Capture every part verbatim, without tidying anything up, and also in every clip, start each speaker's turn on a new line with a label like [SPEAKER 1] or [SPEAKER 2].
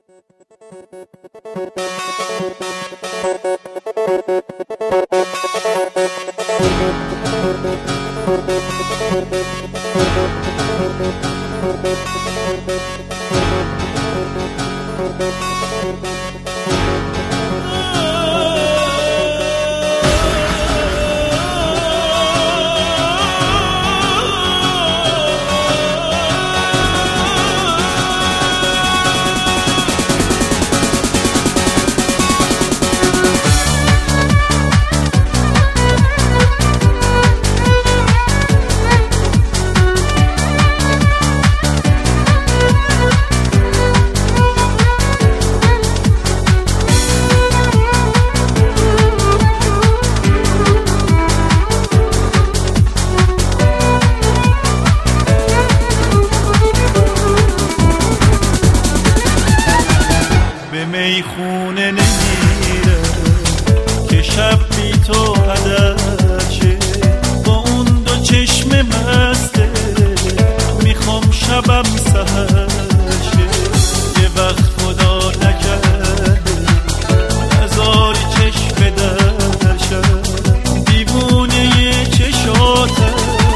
[SPEAKER 1] میخونه نمیره که شب بی تو هدر شه، با اون دو چشم مسته میخوام شبم سحر شه. یه وقت خدا نکرده هزار چشم در شب، دیوونه یه چشاته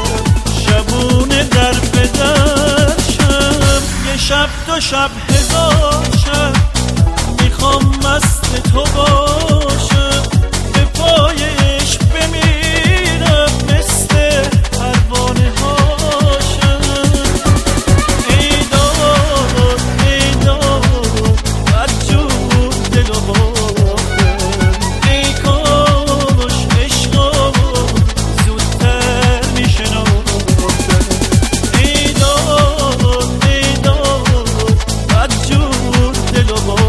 [SPEAKER 1] شبونه در بدر شب. یه شب دو شب هزار شب میخوام مست تو باشم، به پای عشق بمیرم مثل پروانه هاشم. ای داد ای داد بدجور دل و باختم، ای کاش عشقا زودتر میشناختم. ای داد ای داد بدجور دل و باختم،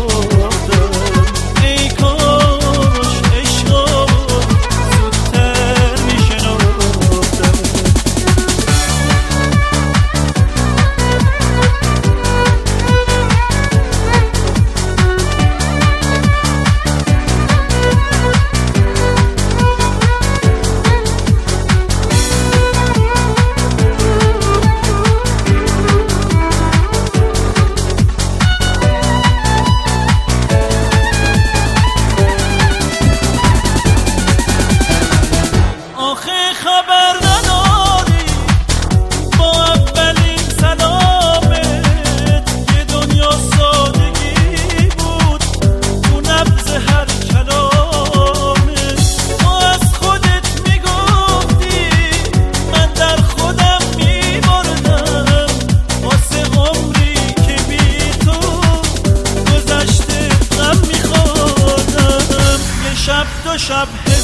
[SPEAKER 1] خبر نداری با اولین سلامت یه دنیا سادگی بود تو نبض هر کلامت. تو از خودت میگفتی من در خودم میبردم، واسه عمری که بی تو گذشته غم میخوردم. یه شب دو شب